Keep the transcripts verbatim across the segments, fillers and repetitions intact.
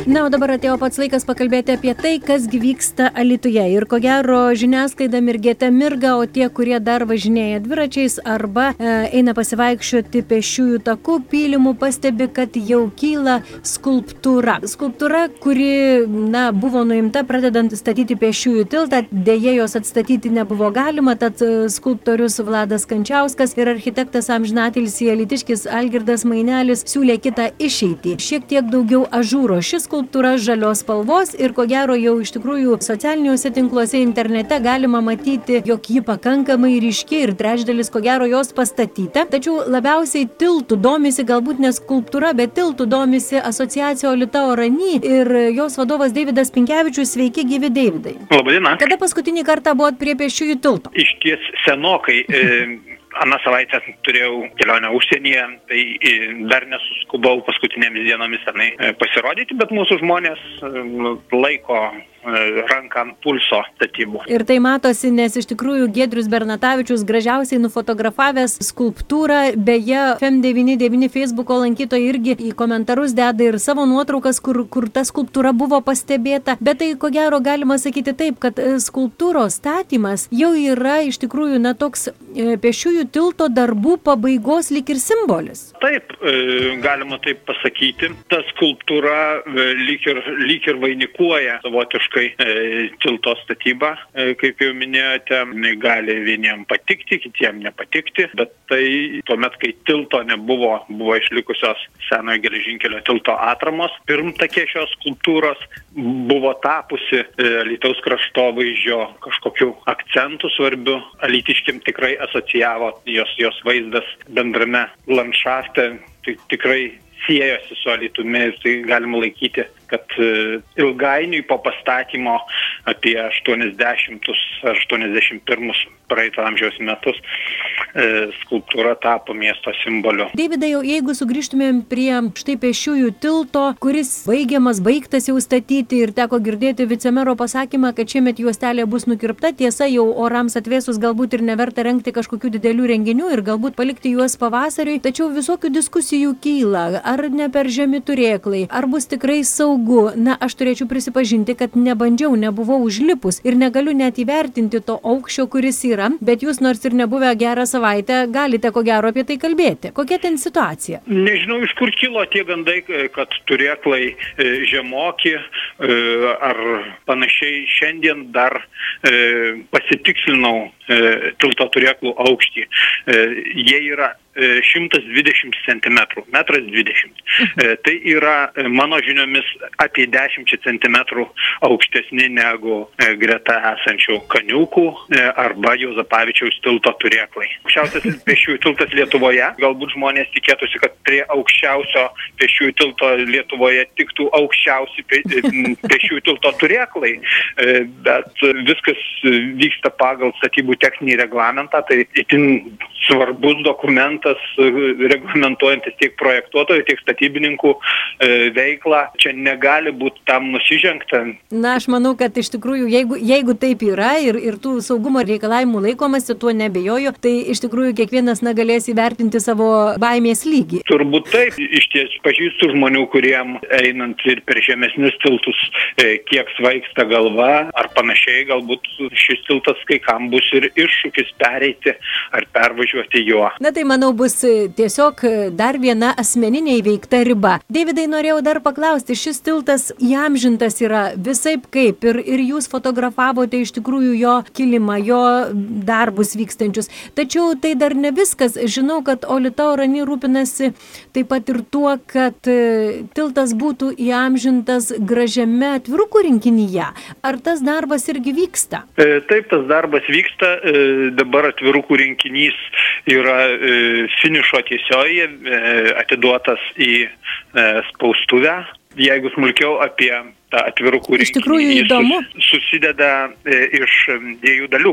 Na, o dabar atėjo pats laikas pakalbėti apie tai, kas vyksta Alytuje. Ir ko gero žiniasklaida mirgėte mirga, o tie, kurie dar važinėja dviračiais arba e, eina pasivaikščioti pėsčiųjų takų pylimų, pastebi, kad jau kyla skulptūra. Skulptūra, kuri, na, buvo nuimta pradedant statyti pėsčiųjų tiltą, dėja jos atstatyti nebuvo galima, tad skulptorius Vladas Kančiauskas ir architektas amžinatilsį alytiškis Algirdas Mainelis siūlė kitą išeitį. Šiek tiek daugiau ažūro. Šis skulptūra žalios spalvos ir ko gero jau iš tikrųjų socialiniuose tinkluose internete galima matyti, jog ji pakankamai ryški ir trečdalis ko gero jos pastatyta. Tačiau labiausiai tiltų domisi galbūt ne skulptūra, bet tiltų domisi asociacija Olita Orany ir jos vadovas Deividas Pinkevičius. Sveiki, gyvi Deividai. Labadiena. Kada paskutinį kartą buvot prie pėsčiųjų tilto? Iš ties senokai. E... Aną savaitę turėjau kelionę užsienyje, tai dar nesuskubau paskutinėmis dienomis tenai pasirodyti, bet mūsų žmonės laiko ranką ant pulso statybų. Ir tai matosi, nes iš tikrųjų Giedrius Bernatavičius gražiausiai nufotografavęs skulptūrą, beje, F E M devyni devyni Facebooko lankytojai irgi į komentarus deda ir savo nuotraukas, kur, kur ta skulptūra buvo pastebėta, bet tai ko gero galima sakyti taip, kad skulptūros statymas jau yra iš tikrųjų na toks pėsčiųjų tilto darbų pabaigos lyg ir simbolis. Taip, galima taip pasakyti. Ta skulptūra lyg ir, lyg ir vainikuoja savotiškai tilto statybą, kaip jau minėjote, gali vieniem patikti, kitiem nepatikti, bet tai tuomet, kai tilto nebuvo, buvo išlikusios senojo geležinkelio tilto atramos, pirmtakė šios skulptūros buvo tapusi Alytaus kraštovaizdžio kažkokiu akcentu svarbiu. Alytiškiam tikrai asocijavo jos, jos vaizdas bendrame landšafte, tai tikrai siejosi su Alytumi ir tai galima laikyti, kad ilgainiui po pastatymo apie aštuoniasdešimtus ar aštuoniasdešimt pirmus praeito amžiaus metus skulptūra tapo miesto simboliu. Deividai, jeigu sugrįžtumėm prie štai pėsčiųjų tilto, kuris baigiamas, baigtas jau statyti ir teko girdėti vicemero pasakymą, kad šiemet juostelė bus nukirpta, tiesa jau orams atvėsus galbūt ir neverta rengti kažkokių didelių renginių ir galbūt palikti juos pavasariui, tačiau visokių diskusijų kyla, ar ne per žemi turėklai, ar bus tikrai saugu. Na, aš turėčiau prisipažinti, kad nebandžiau, nebuvau užlipus ir negaliu net įvertinti to aukščio, kuris yra, bet jūs nors ir nebuvę gerą savaitę, galite ko gero apie tai kalbėti. Kokia ten situacija? Nežinau, iš kur kilo tie gandai, kad turėklai žemoki ar panašiai. Šiandien dar pasitikslinau tilto turėklų aukštį. Jie yra šimtas dvidešimt centimetrų, metras dvidešimt. Tai yra mano žiniomis apie dešimt centimetrų aukštesni negu greta esančių Kaniukų arba Juozapavičiaus tilto turėklai. Aukščiausias pėsčiųjų tiltas Lietuvoje, galbūt žmonės tikėtųsi, kad prie aukščiausio pėsčiųjų tilto Lietuvoje tiktų aukščiausi pėsčiųjų tilto turėklai, bet viskas vyksta pagal statybų techninį reglamentą, tai itin svarbus dokumentas reglamentuojantis tiek projektuotojų, tiek statybininkų veiklą. Čia negali būti tam nusižengta. Na, aš manau, kad iš tikrųjų, jeigu, jeigu taip yra ir, ir tų saugumo reikalavimų laikomasi, tuo nebejoju, tai iš tikrųjų kiekvienas na, galės įvertinti savo baimės lygį. Turbūt taip. Iš ties pažįstu žmonių, kuriem einant ir per žemesnius tiltus, kiek svaigsta galva ar panašiai, galbūt šis tiltas kai kam bus ir iššūkis pereiti ar pervažiuoti juo. Na tai manau bus tiesiog dar viena asmeninė įveikta riba. Deividai, norėjau dar paklausti, šis tiltas įamžintas yra visaip kaip ir, ir jūs fotografavote iš tikrųjų jo kilimą, jo darbus vykstančius. Tačiau tai dar ne viskas. Žinau, kad Olita Orany rūpinasi taip pat ir tuo, kad tiltas būtų įamžintas gražiame atvirukų rinkinyje. Ar tas darbas irgi vyksta? Taip, tas darbas vyksta. Dabar atvirukų rinkinys yra finišo tiesioje, atiduotas į spaustuvę. Jeigu smulkiau apie tą atvirukų rinkinį, jis susideda iš dviejų dalių.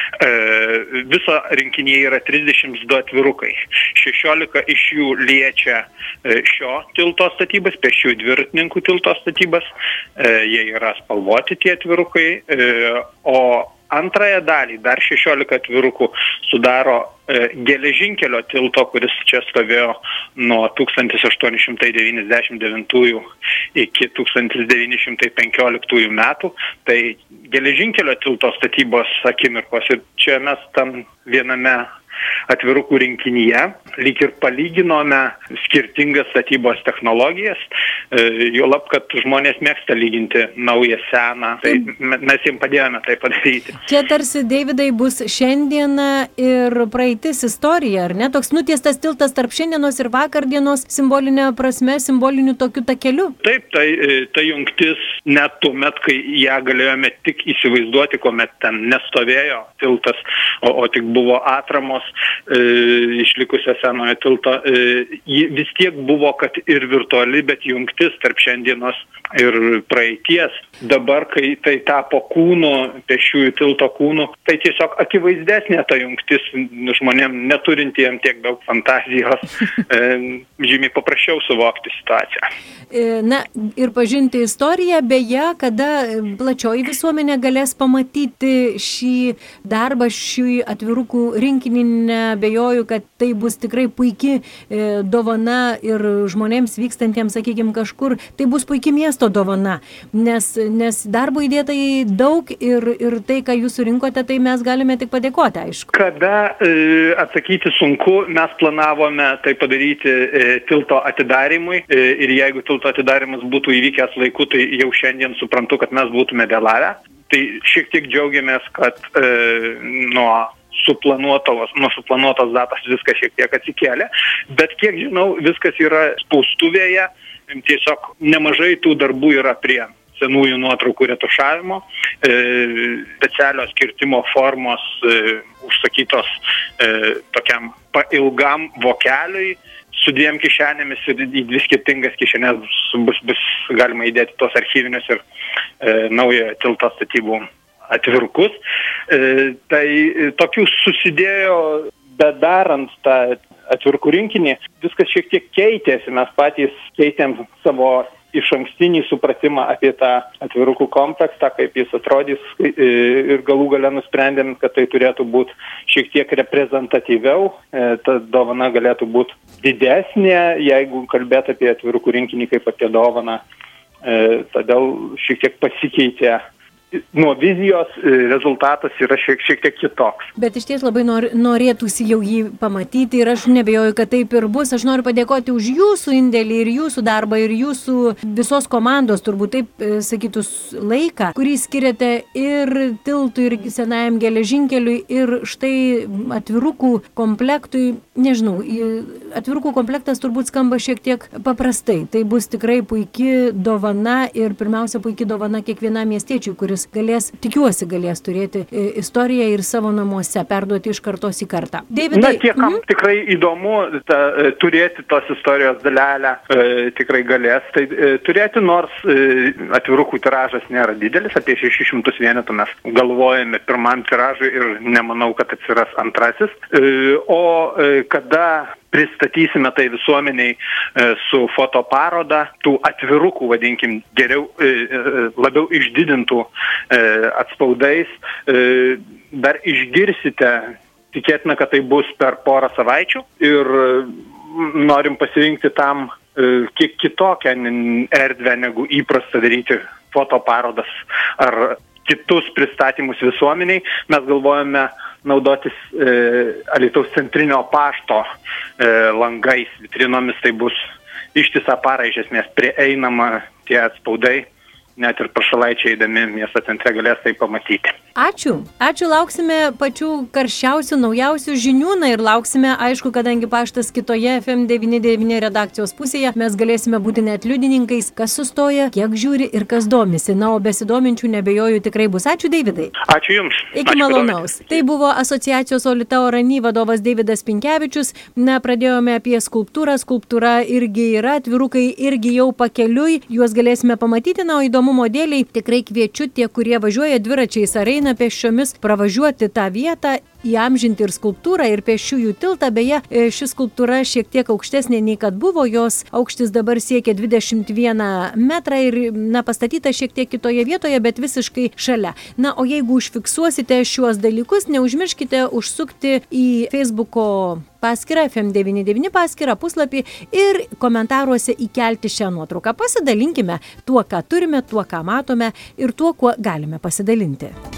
Viso rinkinyje yra trisdešimt du atvirukai. šešiolika iš jų liečia šio tilto statybas, pėsčiųjų dviratininkų tilto statybas. Jie yra spalvoti tie atvirukai, o antrąją dalį, dar šešiolika atvirukų, sudaro e, geležinkelio tilto, kuris čia stovėjo nuo tūkstantis aštuoni šimtai devyniasdešimt devintųjų iki tūkstantis devyni šimtai penkioliktųjų metų. Tai geležinkelio tilto statybos akimirkos ir čia mes tam viename atvirukų rinkinyje lyg ir palyginome skirtingas statybos technologijas, juolab, kad žmonės mėgsta lyginti naują seną, tai mes jiems padėjome tai padaryti. Čia tarsi, Deividai, bus šiandiena ir praeitis istorija, ar ne? Toks nutiestas tiltas tarp šiandienos ir vakardienos simbolinė prasme, simboliniu tokiu takeliu. Taip, tai, tai jungtis net tuomet, kai ją galėjome tik įsivaizduoti, kuomet ten nestovėjo tiltas, o, o tik buvo atramos e, išlikusio senojo tilto. E, vis tiek buvo, kad ir virtuali, bet jungtis tarp šiandienos ir praeities. Dabar, kai tai tapo kūnu, pėsčiųjų tilto kūnu, tai tiesiog akivaizdesnė ta jungtis žmonėm neturintiem tiek daug fantazijos, e, žymiai paprasčiau suvokti situaciją. Na ir pažinti istoriją, beje, kada plačioji visuomenė galės pamatyti šį darbą, šį atvirukų rinkinį, neabejoju, kad tai bus tikrai puiki dovana ir žmonėms vykstantiems, sakykime, kažkur, tai bus puiki miesto dovana, nes, nes darbo įdėta į daug ir, ir tai, ką jūs surinkote, tai mes galime tik padėkoti, aišku. Kada e, atsakyti sunku, mes planavome tai padaryti e, tilto atidarimui e, ir jeigu tilto atidarimas būtų įvykęs laiku, tai jau šiandien suprantu, kad mes būtume vėlavę. Tai šiek tiek džiaugiamės, kad e, nuo suplanuotos, nuo suplanuotos datos viskas šiek tiek atsikėlė, bet kiek žinau, viskas yra spaustuvėje, tiesiog nemažai tų darbų yra prie senųjų nuotraukų retušavimo, e, specialios kirtimo formos e, užsakytos e, tokiam pailgam vokeliui, su dviem kišenėmis ir į dvi skirtingas kišenės bus, bus galima įdėti tos archyvinius ir e, naujo tilto statybų atvirukus. E, tai tokių susidėjo, bedarant tą atvirukų rinkinį, viskas šiek tiek keitėsi, mes patys keitėm savo iš ankstinį supratimą apie tą atvirukų kompleksą, kaip jis atrodys ir galų gale nusprendėm, kad tai turėtų būti šiek tiek reprezentatyviau, ta dovana galėtų būti didesnė, jeigu kalbėt apie atvirukų rinkinį kaip apie dovaną, todėl šiek tiek pasikeitė. Nuo vizijos rezultatas yra šiek, šiek tiek kitoks. Bet iš ties labai nor, norėtųsi jau jį pamatyti ir aš nebejoju, kad taip ir bus. Aš noriu padėkoti už jūsų indėlį ir jūsų darbą ir jūsų visos komandos, turbūt taip sakytus, laiką, kurį skiriate ir tiltui, ir senajam geležinkeliui, ir štai atvirukų komplektui. Nežinau, atvirukų komplektas turbūt skamba šiek tiek paprastai. Tai bus tikrai puiki dovana ir pirmiausia puiki dovana kiekvienam miestiečiui, kuris galės, tikiuosi, galės turėti istoriją ir savo namuose, perduoti iš kartos į kartą. Davidai, Na, tie, kam mm? tikrai įdomu ta, turėti tos istorijos dalelę, e, tikrai galės. Tai e, turėti, nors e, atvirukų tiražas nėra didelis, apie šešis šimtus vienetų mes galvojame pirmam tiražui ir nemanau, kad atsiras antrasis. E, o e, kada pristatysime tai visuomeniai e, su fotoparoda, tų atvirukų, vadinkim, geriau, e, labiau išdidintų e, atspaudais, e, dar išgirsite, tikėtina, kad tai bus per porą savaičių ir norim pasirinkti tam e, kiek kitokią erdvę negu įprasta daryti fotoparodas ar kitus pristatymus visuomeniai. Mes galvojame naudotis e, Alytaus centrinio pašto e, langais, vitrinomis, tai bus ištisą parą iš esmės prieinama tie atspaudai, net ir prašalaičiai eidami miesto centre galės tai pamatyti. Ačiū. Ačiū, lauksime pačių karščiausių, naujausių žinių, na ir lauksime, aišku, kadangi paštas kitoje F M devyni devyni redakcijos pusėje, mes galėsime būti net liudininkais, kas sustoja, kiek žiūri ir kas domisi. Na, o besidominčių nebejoju tikrai bus. Ačiū, Deividai. Ačiū Jums. Iki Ačiū malonaus. Tai buvo asociacijos Olita Orany vadovas Deividas Pinkevičius. Na, pradėjome apie skulptūrą. Skulptūra irgi yra, atvirukai irgi jau pakeliui. Juos galėsime pamatyti, na, o įdomumo dėliai tikrai kviečiu tie, kurie važiuoja dviračiais ar eina išeina pėsčiomis pravažiuoti tą vietą, įamžinti ir skulptūrą, ir pėsčiųjų tiltą. Beje, ši skulptūra šiek tiek aukštesnė nei kad buvo, jos aukštis dabar siekia dvidešimt vieną metrą ir, na, pastatyta šiek tiek kitoje vietoje, bet visiškai šalia. Na, o jeigu užfiksuosite šiuos dalykus, neužmirškite užsukti į Facebooko paskyrą, F M devyni devyni paskyrą, puslapį ir komentaruose įkelti šią nuotrauką. Pasidalinkime tuo, ką turime, tuo, ką matome ir tuo, kuo galime pasidalinti.